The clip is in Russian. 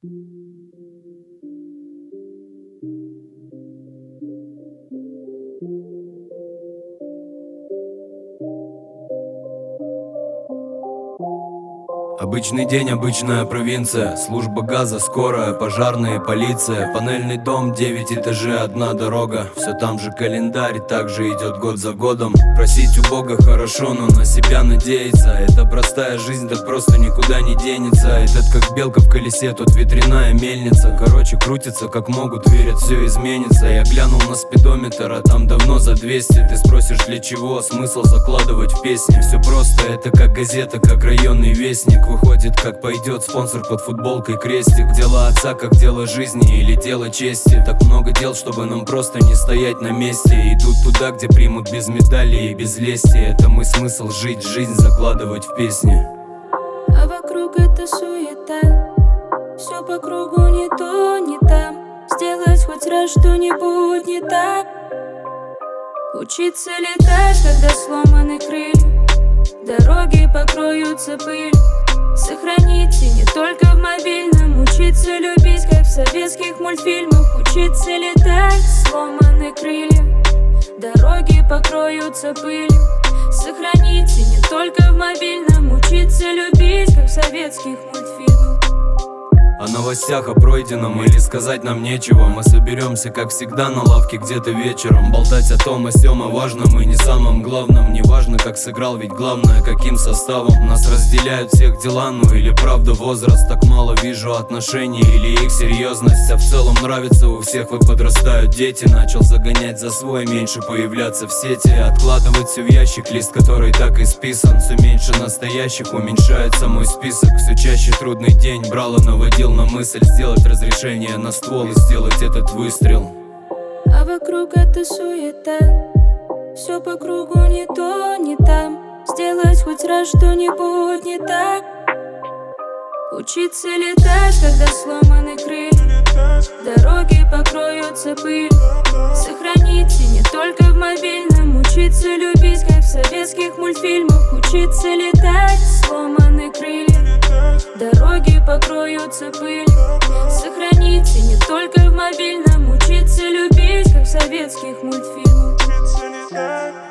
Обычный день, обычная провинция. Служба газа, скорая, пожарные, полиция. Панельный дом, 9 этажей, одна дорога. Все там же календарь, так же идет год за годом. Просить у Бога хорошо, но на себя надеяться. Это простая жизнь, так просто никуда не денется. Этот как белка в колесе, тут ветряная мельница. Короче, крутится как могут, верят, все изменится. Я глянул на спидометр, а там давно за 200. Ты спросишь, для чего? Смысл закладывать в песни. Все просто, это как газета, как районный вестник. Выходит, как пойдет, спонсор под футболкой крестик. Дело отца, как дело жизни или дело чести. Так много дел, чтобы нам просто не стоять на месте. Идут туда, где примут без медалей и без лести. Это мой смысл, жить, жизнь закладывать в песни. А вокруг это суета, все по кругу не то, не там. Сделать хоть раз что-нибудь не так. Учиться летать, когда сломаны крылья. Дороги покроются пылью. Сохраните не только в мобильном. Учиться любить, как в советских мультфильмах. Учиться летать, сломаны крылья. Дороги покроются пылью. Сохраните не только в мобильном. Учиться любить, как в советских мультфильмах. О новостях, о пройденном или сказать нам нечего. Мы соберемся, как всегда, на лавке где-то вечером. Болтать о том, о сём, о важном и не самом главном. Не важно, как сыграл, ведь главное, каким составом. Нас разделяют всех дела, ну или правда возраст. Так мало вижу отношений или их серьезность. А в целом нравится у всех, вы подрастают дети. Начал загонять за свой, меньше появляться в сети. Откладывать все в ящик, лист, который так и списан. Все меньше настоящих, уменьшается мой список. Все чаще трудный день брал и наводил на мысль сделать разрешение на ствол и сделать этот выстрел. А вокруг это суета, все по кругу не то, не там. Сделать хоть раз что-нибудь не так. Учиться летать, когда сломаны крылья. Дороги покроются пылью. Сохраните не только в мобильном. Учиться любить, как в советских мультфильмах. Учиться летать, сломаны крылья. Дороги покроются пылью. Сохраните не только в мобильном. Учиться любить, как в советских мультфильмах.